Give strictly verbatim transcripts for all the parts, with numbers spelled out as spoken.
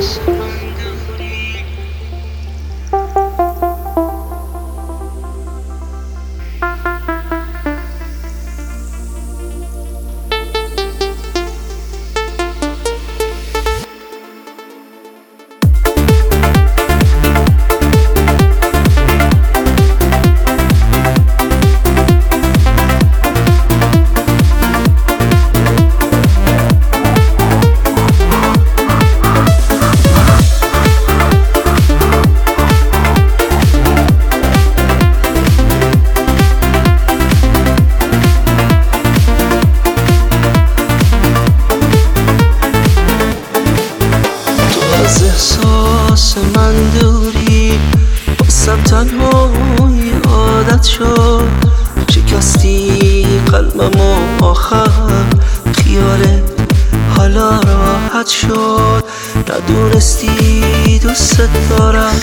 از احساس من دوری باسم تنهایی عادت شد، شکستی قلبمو آخر خیالت حالا راحت شد. ندونستی دوست دارم،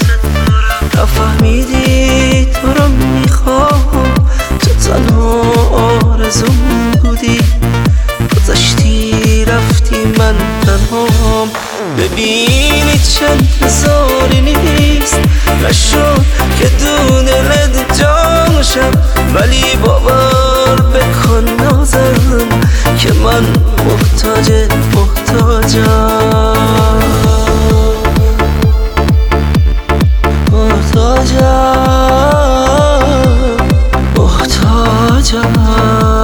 نفهمیدی تو رو میخوام، تو تنها آرزوم بودی، گذشتی رفتی من تنهام. ببینی چه انتظاری نیست، نشد که دون دلت جاشم، ولی باور بکن نازم که من محتاج محتاجم محتاجم محتاجم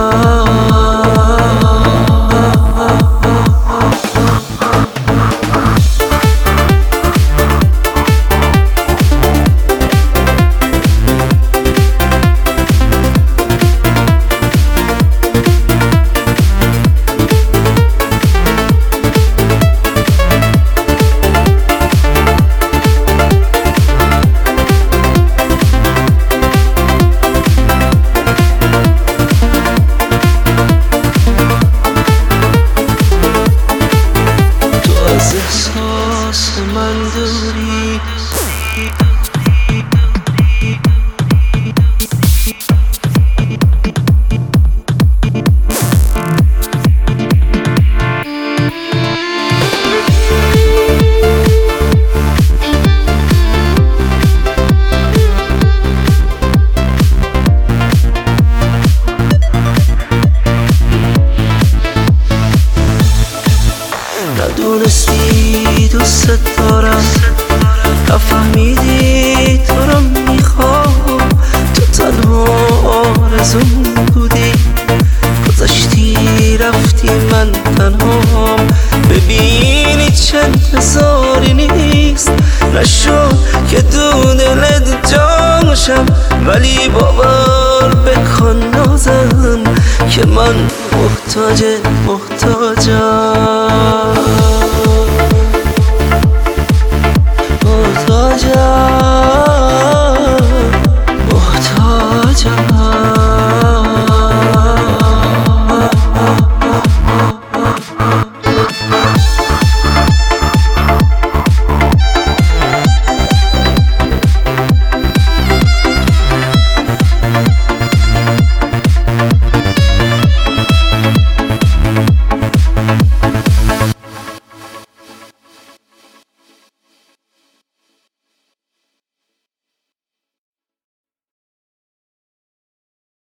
احساس من دوری ندونستی دوست دارم، نفهمیدی تو رو میخوام، تو تنها آرزوم بودی، گذشتی رفتی من تنهام. ببینی چه انتظاری نیست، نشد که دون دلت جاشم، ولی باور بکن نازم که من محتاج محتاجم